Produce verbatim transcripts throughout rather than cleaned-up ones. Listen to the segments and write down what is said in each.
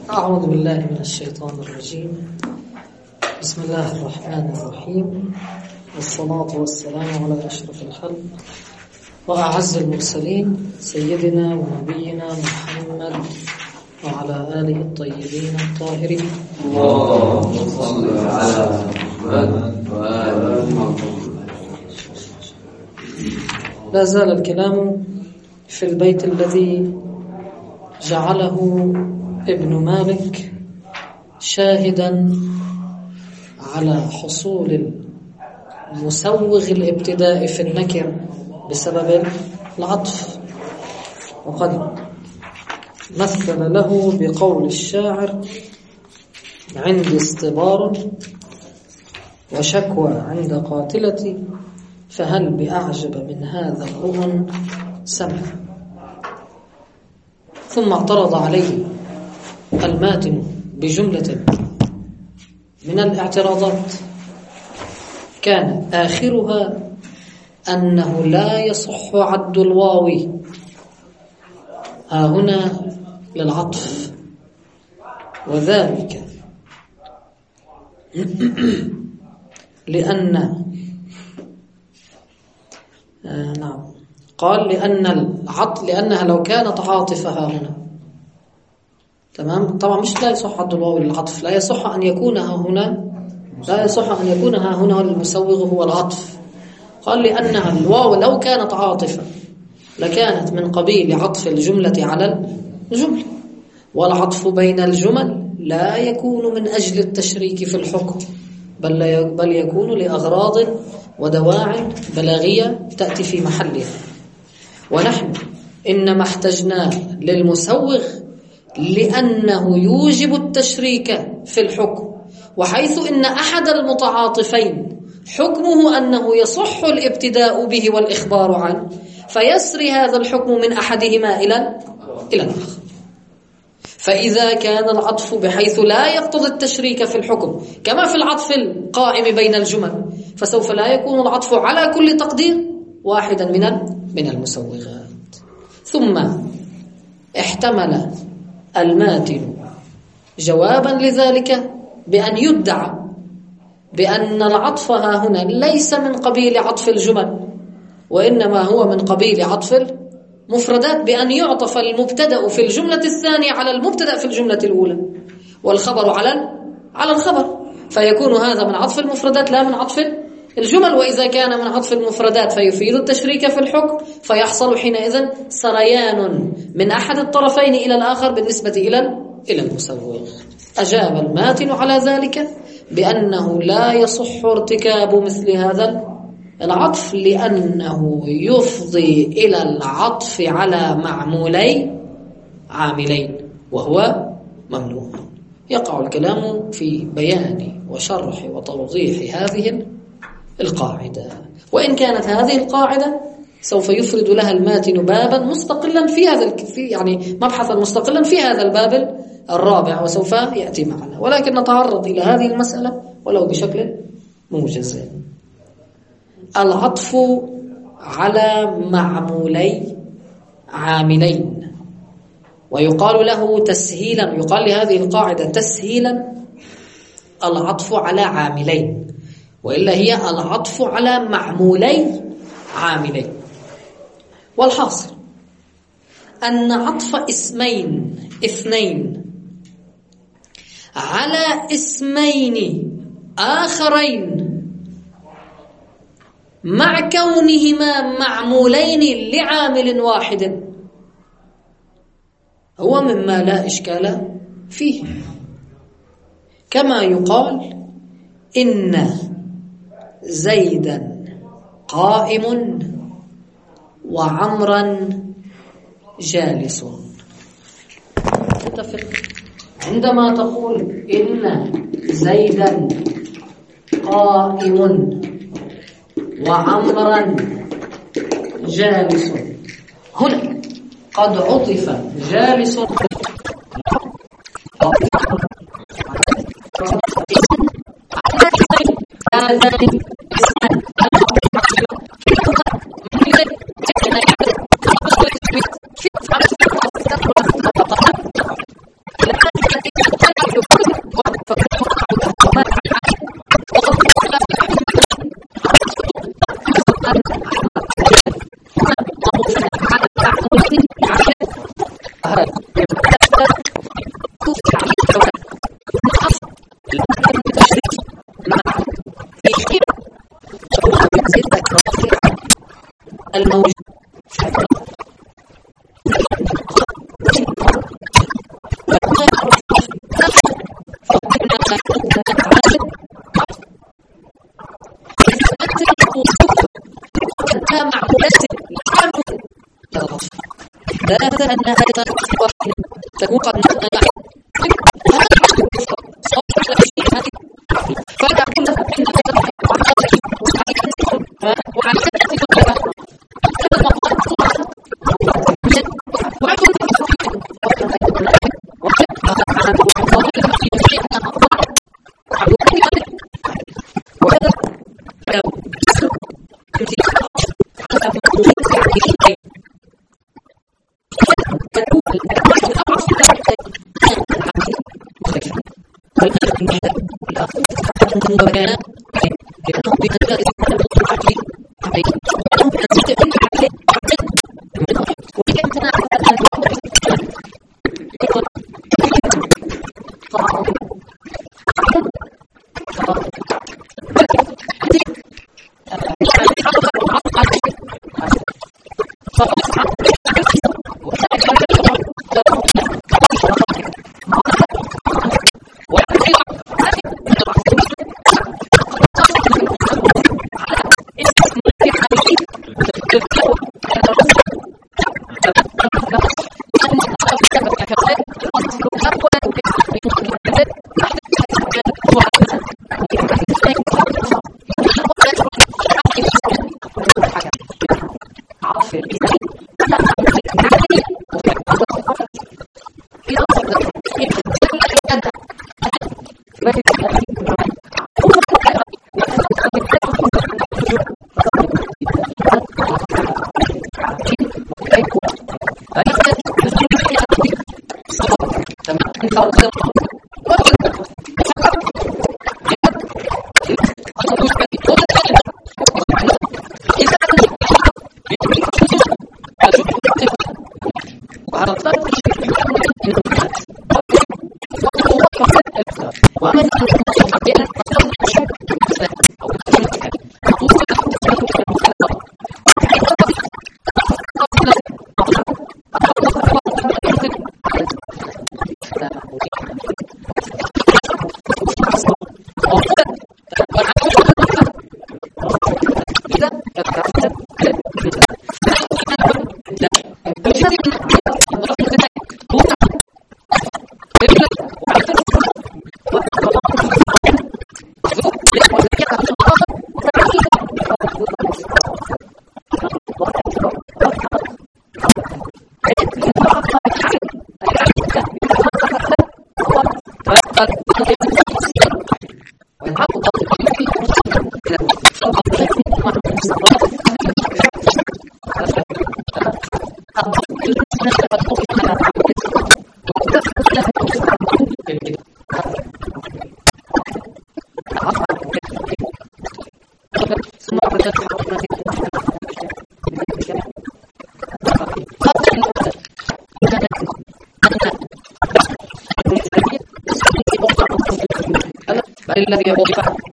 أعوذ بالله من الشيطان الرجيم. بسم الله الرحمن الرحيم، والصلاة والسلام على أشرف الخلق وأعز المرسلين سيدنا ونبينا محمد وعلى آله الطيبين الطاهرين. اللهم صل على محمد وآل محمد. لا زال الكلام في البيت الذي جعله ابن مالك شاهدا على حصول المسوغ الابتداء في النكر بسبب العطف، وقد مثل له بقول الشاعر: عندي اصطبار وشكوى عند قاتلتي، فهل بأعجب من هذا الرهن سمع. ثم اعترض عليه الماتن بجملة من الاعتراضات كان آخرها أنه لا يصح عد الواو ها هنا للعطف، وذلك لأن آه نعم قال لأن العطف لأنها لو كانت عاطفة ها هنا تمام. طبعا مش لا يصح عد الواو للعطف، لا يصح أن يكون ها هنا لا يصح أن يكون ها هنا المسوغ هو العطف. قال لأنها الواو لو كانت عاطفة لكانت من قبيل عطف الجملة على الجملة، والعطف بين الجمل لا يكون من أجل التشريك في الحكم، بل بل يكون لأغراض ودواع بلاغية تأتي في محلها. ونحن إنما احتجنا للمسوغ لأنه يوجب التشريك في الحكم، وحيث إن أحد المتعاطفين حكمه أنه يصح الابتداء به والإخبار عنه، فيسري هذا الحكم من أحدهما إلى إلى الآخر. فإذا كان العطف بحيث لا يقتضي التشريك في الحكم كما في العطف القائم بين الجمل، فسوف لا يكون العطف على كل تقدير واحدا من من المسوغات. ثم احتمل الماتن جوابا لذلك بأن يدعى بأن العطف ها هنا ليس من قبيل عطف الجمل، وإنما هو من قبيل عطف المفردات، بأن يعطف المبتدأ في الجملة الثانية على المبتدأ في الجملة الأولى، والخبر على على الخبر، فيكون هذا من عطف المفردات لا من عطف الجمل. وإذا كان من عطف المفردات فيفيد التشريك في الحكم، فيحصل حينئذ سريان من أحد الطرفين إلى الآخر بالنسبة إلى إلى المسوغ. أجاب الماتن على ذلك بأنه لا يصح ارتكاب مثل هذا العطف، لأنه يفضي إلى العطف على معمولي عاملين، وهو ممنوع. يقع الكلام في بيان وشرح وتوضيح هذه القاعدة، وإن كانت هذه القاعدة سوف يفرد لها الماتن بابا مستقلا في هذا في يعني مبحثا مستقلا في هذا الباب الرابع، وسوف يأتي معنا، ولكن نتعرض إلى هذه المسألة ولو بشكل موجز. العطف على معمولي عاملين، ويقال له تسهيلا، يقال لهذه القاعدة تسهيلا العطف على عاملين، وإلا هي العطف على معمولي عاملين. والحاصل أن عطف اسمين اثنين على اسمين آخرين مع كونهما معمولين لعامل واحد هو مما لا إشكال فيه، كما يقال إن زيدا قائم وعمرا جالس. تتفق عندما تقول إن زيدا قائم وعمرا جالس، هنا قد عطف جالس تكون قد الذي يقول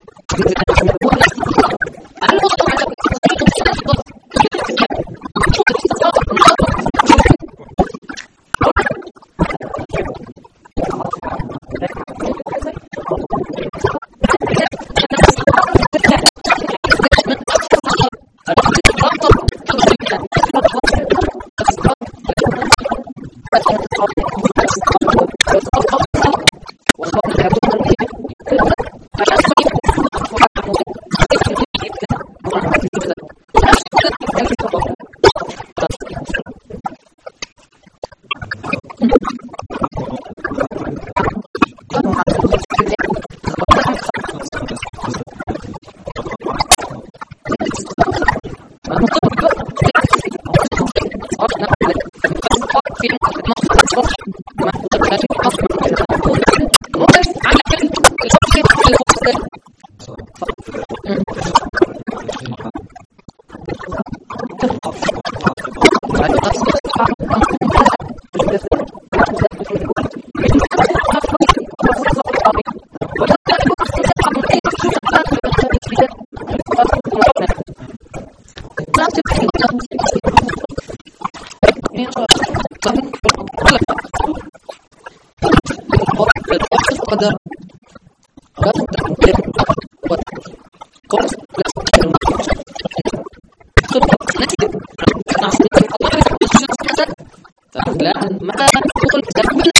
قدر الآن متى تدخل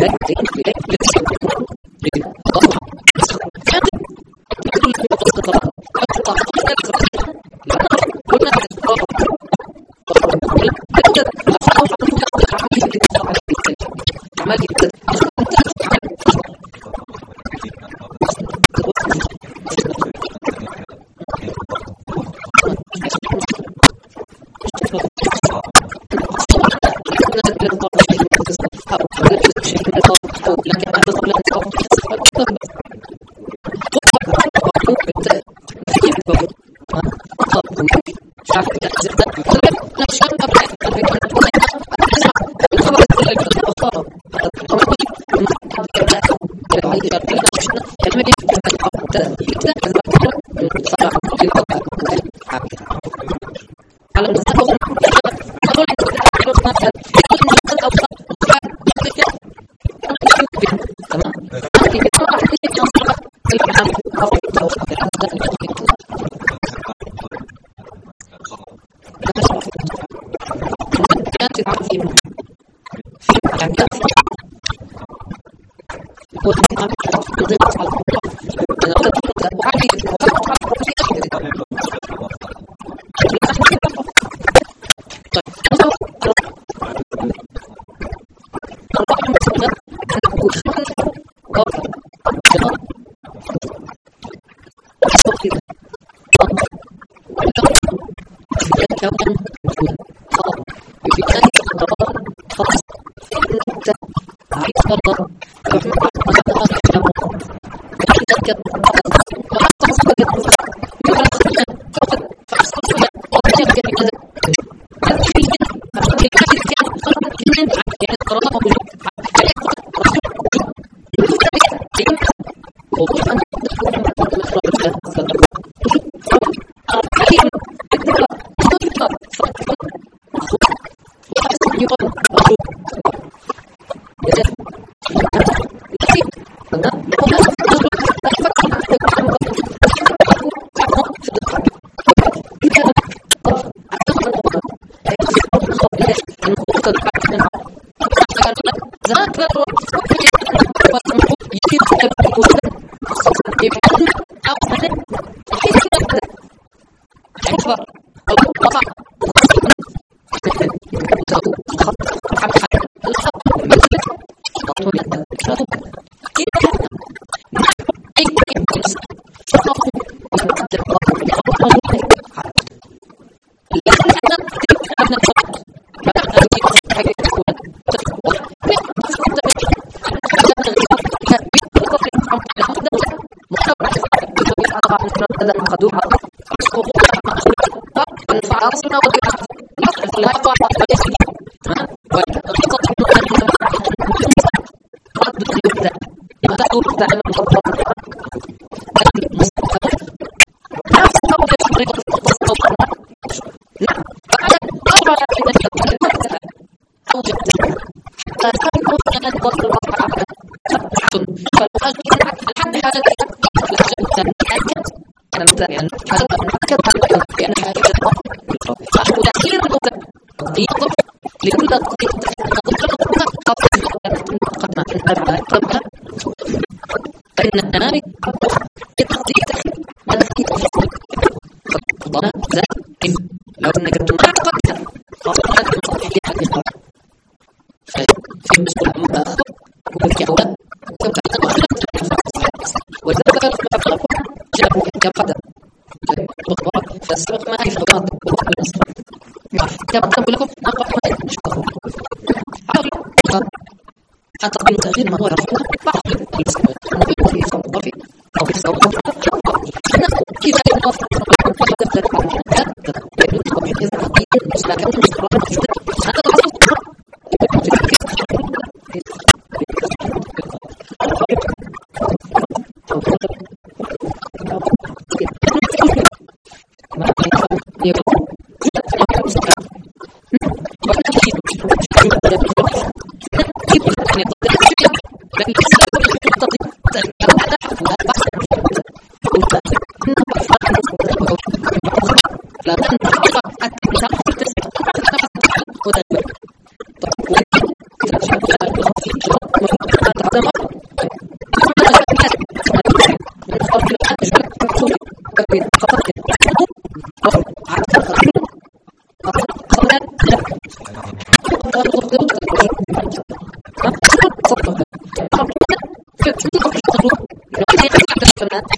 لا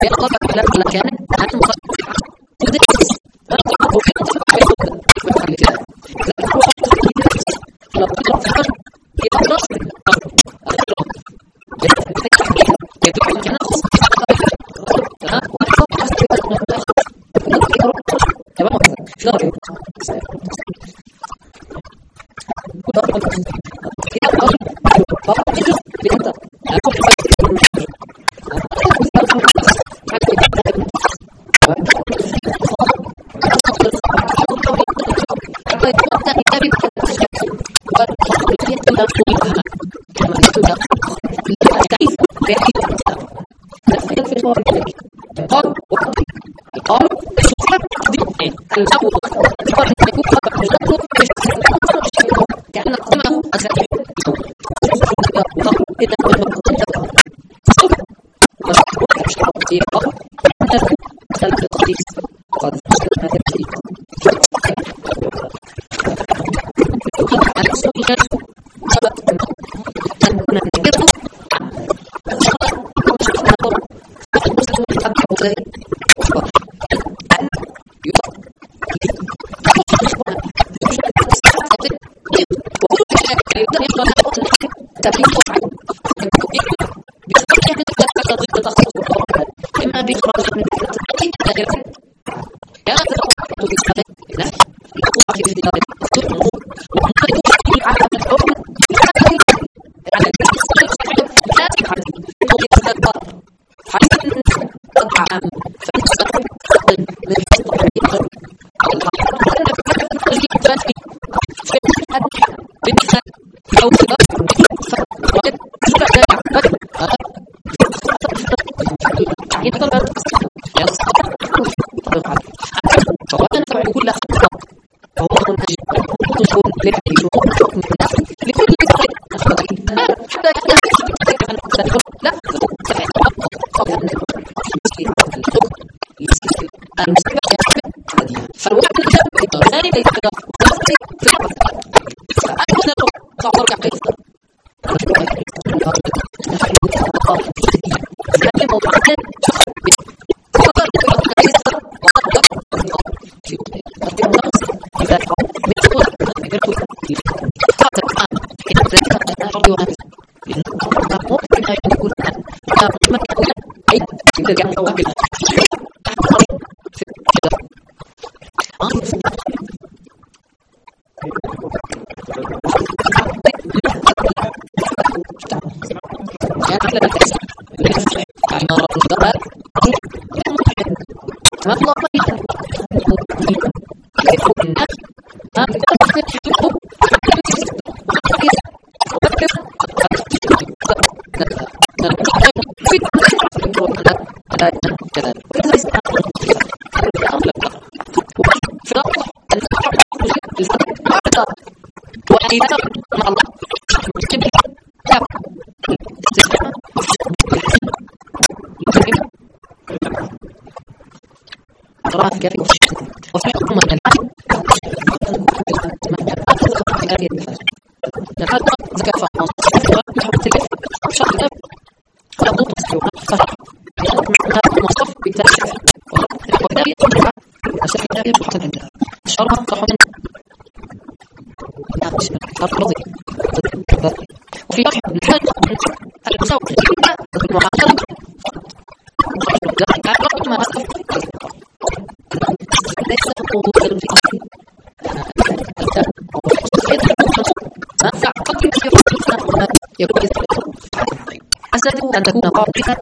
أن تكون قاطعة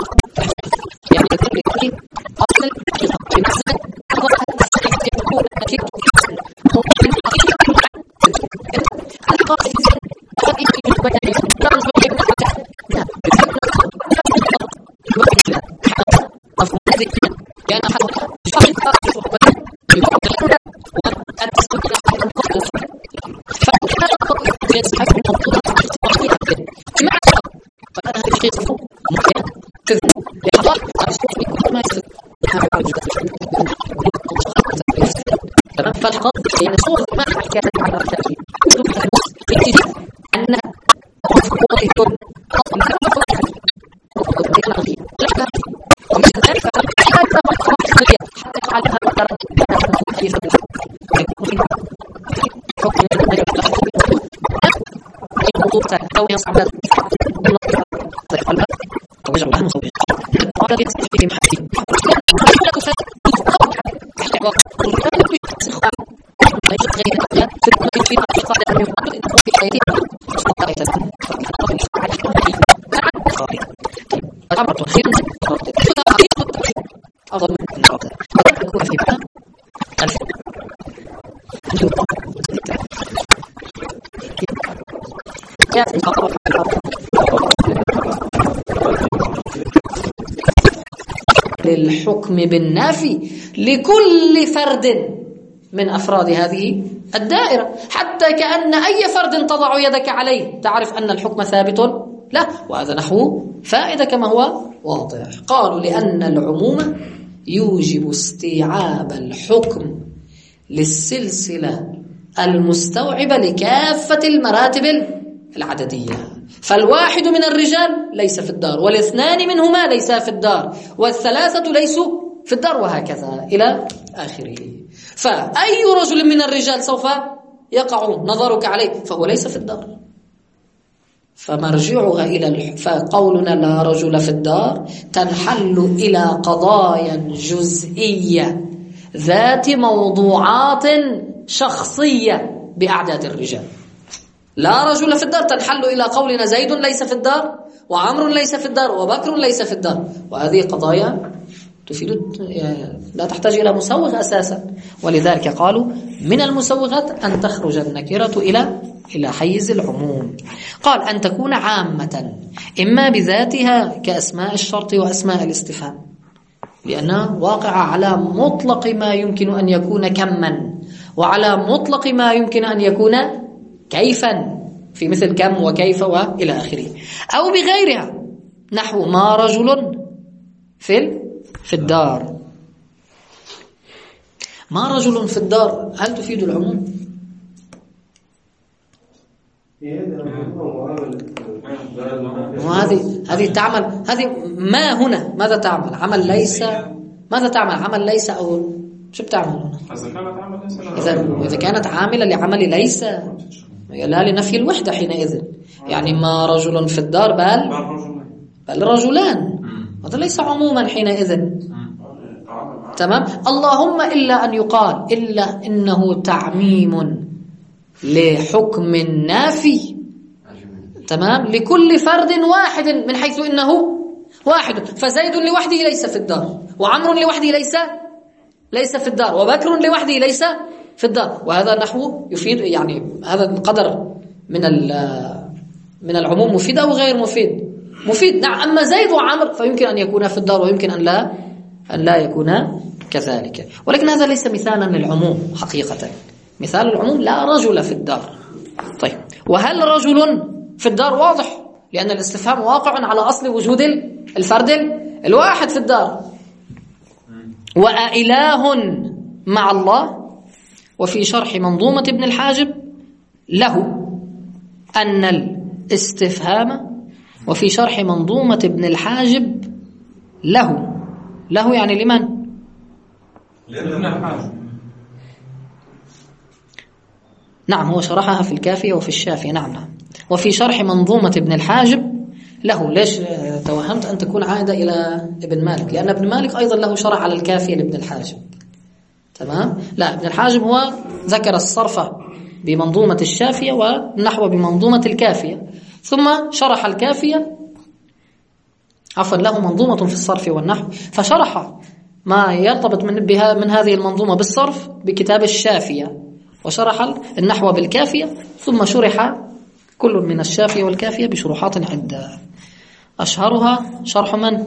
يعني يكون لكل أصل في مسألة يكون أكيد القاطع قد فالقاطع بين صور ما كانت على التأكيد أن يكون للحكم بالنافي لكل فرد من أفراد هذه الدائرة، حتى كأن أي فرد تضع يدك عليه تعرف أن الحكم ثابت له، وهذا نحو فائدة كما هو واضح. قالوا لأن العموم يوجب استيعاب الحكم للسلسلة المستوعبة لكافة المراتب العددية، فالواحد من الرجال ليس في الدار، والاثنان منهما ليسا في الدار، والثلاثة ليسوا في الدار، وهكذا إلى آخره. فأي رجل من الرجال سوف يقع نظرك عليه فهو ليس في الدار، فمرجعها إلى فقولنا لا رجل في الدار تنحل إلى قضايا جزئية ذات موضوعات شخصية بأعداد الرجال. لا رجل في الدار تنحل إلى قولنا زيد ليس في الدار، وعمر ليس في الدار، وبكر ليس في الدار، وهذه قضايا تفيد لا تحتاج إلى مسوغ أساسا. ولذلك قالوا من المسوغات أن تخرج النكرة إلى إلى حيز العموم. قال أن تكون عامة إما بذاتها كأسماء الشرط وأسماء الاستفهام، لأنها واقعة على مطلق ما يمكن أن يكون كما، وعلى مطلق ما يمكن أن يكون كيفا في مثل كم وكيف وإلى آخره، أو بغيرها نحو ما رجل في في الدار. ما رجل في الدار هل تفيد العموم؟ وهذه هذه تعمل هذه ما هنا ماذا تعمل؟ عمل ليس. ماذا تعمل؟ عمل ليس أو شو بتعمل هنا؟ إذا إذا كانت عاملة لعمل ليس لا لنفي الوحدة حينئذ، يعني ما رجل في الدار بل بل رجلان، هذا ليس عموما حينئذ. تمام. اللهم إلا أن يقال إلا إنه تعميم لحكم نافي، تمام، لكل فرد واحد من حيث إنه واحد، فزيد لوحده ليس في الدار، وعمر لوحده ليس ليس في الدار، وبكر لوحده ليس في الدار، وهذا نحو يفيد يعني هذا القدر من من العموم مفيد أو غير مفيد؟ مفيد. نعم. أما زيد وعمر فيمكن أن يكون في الدار ويمكن أن لا أن لا يكون كذلك، ولكن هذا ليس مثالا للعموم حقيقة. مثال العموم لا رجل في الدار. طيب، وهل رجل في الدار؟ واضح، لأن الاستفهام واقع على أصل وجود الفرد الواحد في الدار. وأإله مع الله. وفي شرح منظومة ابن الحاجب له أن الاستفهام وفي شرح منظومة ابن الحاجب له له يعني لمن؟ لابن الحاجب. نعم، هو شرحها في الكافية وفي الشافية. نعم نعم. وفي شرح منظومة ابن الحاجب له. ليش توهمت أن تكون عائدة إلى ابن مالك؟ لأن ابن مالك أيضا له شرح على الكافية لابن الحاجب. تمام. لا، ابن الحاجب هو ذكر الصرف بمنظومة الشافية والنحو بمنظومة الكافية، ثم شرح الكافية عفوا له منظومة في الصرف والنحو، فشرح ما يرتبط من بها من هذه المنظومة بالصرف بكتاب الشافية، وشرح النحو بالكافية، ثم شرح كل من الشافية والكافية بشروحات عدة، أشهرها شرح من؟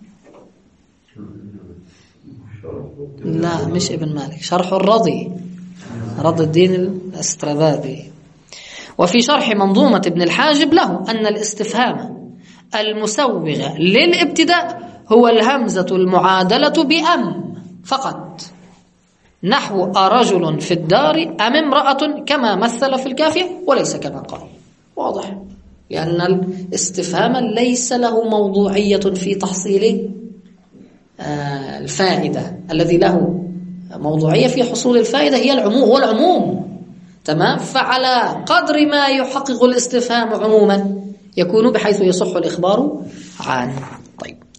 لا، مش ابن مالك، شرح الرضي، رضي الدين الاسترابادي. وفي شرح منظومة ابن الحاجب له أن الاستفهام المسوغ للابتداء هو الهمزة المعادلة بأم فقط، نحو أرجل في الدار أم امرأة كما مثل في الكافية وليس كما قال. واضح، لأن الاستفهام ليس له موضوعية في تحصيل الفائدة. الذي له موضوعية في حصول الفائدة هي العموم، هو العموم. تمام. فعلى قدر ما يحقق الاستفهام عموما يكون بحيث يصح الإخبار عنه. طيب،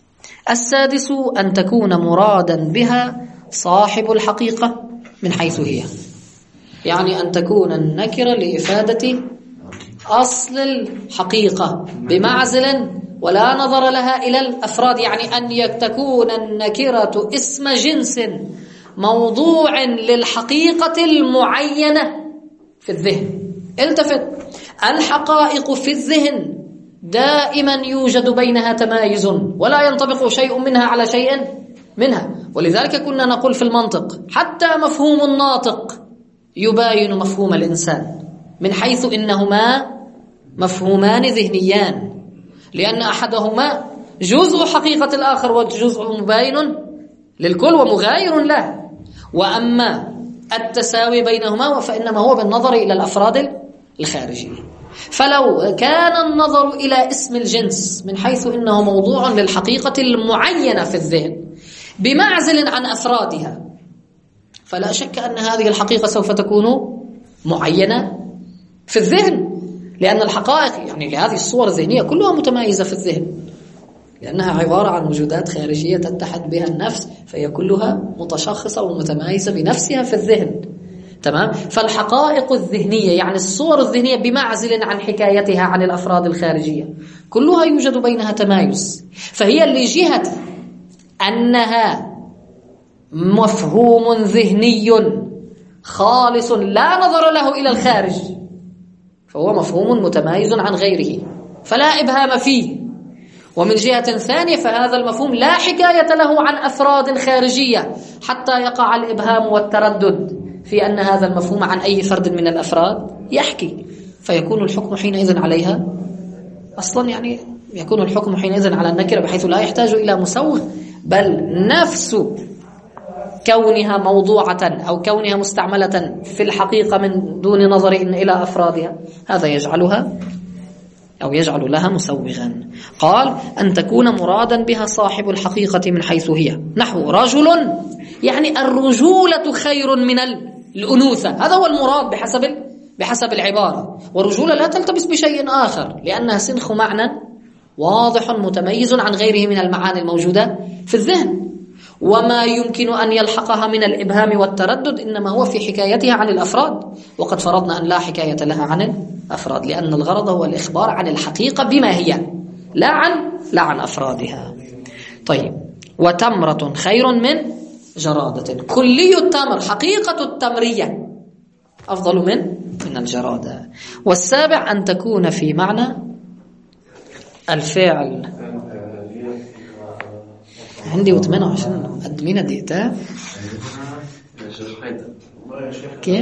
السادس أن تكون مرادا بها صاحب الحقيقة من حيث هي، يعني أن تكون النكرة لإفادة أصل الحقيقة بمعزل ولا نظر لها إلى الأفراد، يعني أن تكون النكرة اسم جنس موضوع للحقيقة المعينة في الذهن. التفت، الحقائق في الذهن دائما يوجد بينها تمايز ولا ينطبق شيء منها على شيء منها، ولذلك كنا نقول في المنطق حتى مفهوم الناطق يباين مفهوم الإنسان من حيث إنهما مفهومان ذهنيان، لأن أحدهما جزء حقيقة الآخر وجزء مباين للكل ومغاير له. وأما التساوي بينهما فإنما هو بالنظر إلى الأفراد الخارجية. فلو كان النظر إلى اسم الجنس من حيث إنه موضوع للحقيقة المعينة في الذهن بمعزل عن أفرادها، فلا شك أن هذه الحقيقة سوف تكون معينة في الذهن، لأن الحقائق يعني لهذه الصور الذهنية كلها متمايزة في الذهن، لأنها عبارة عن وجودات خارجية تتحد بها النفس، فهي كلها متشخصة ومتمايزة بنفسها في الذهن. تمام؟ فالحقائق الذهنية يعني الصور الذهنية بمعزل عن حكايتها عن الأفراد الخارجية كلها يوجد بينها تمايز، فهي لجهة أنها مفهوم ذهني خالص لا نظر له إلى الخارج، فهو مفهوم متمايز عن غيره فلا إبهام فيه. ومن جهة ثانية فهذا المفهوم لا حكاية له عن أفراد خارجية حتى يقع الإبهام والتردد في أن هذا المفهوم عن أي فرد من الأفراد يحكي، فيكون الحكم حينئذ عليها أصلا يعني يكون الحكم حينئذ على النكرة بحيث لا يحتاج إلى مسوغ، بل نفس كونها موضوعة أو كونها مستعملة في الحقيقة من دون نظر إلى أفرادها هذا يجعلها أو يجعل لها مسوغا. قال أن تكون مرادا بها صاحب الحقيقة من حيث هي، نحو رجل يعني الرجولة خير من الأنوثة، هذا هو المراد بحسب بحسب العبارة، والرجولة لا تلتبس بشيء آخر لأنها سنخ معنى واضح متميز عن غيره من المعاني الموجودة في الذهن، وما يمكن أن يلحقها من الإبهام والتردد إنما هو في حكايتها عن الأفراد، وقد فرضنا أن لا حكاية لها عن الأفراد لأن الغرض هو الإخبار عن الحقيقة بما هي لا عن لا عن أفرادها. طيب، وتمرة خير من جرادة، كلي التمر حقيقة التمرية أفضل من من الجرادة. والسابع أن تكون في معنى الفعل. عندي وثمانية وعشرين مقدمين دقيقتين كيف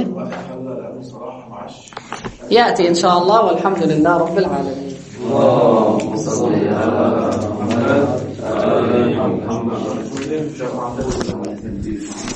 يأتي إن شاء الله، والحمد لله رب العالمين. اللهم صل على محمد.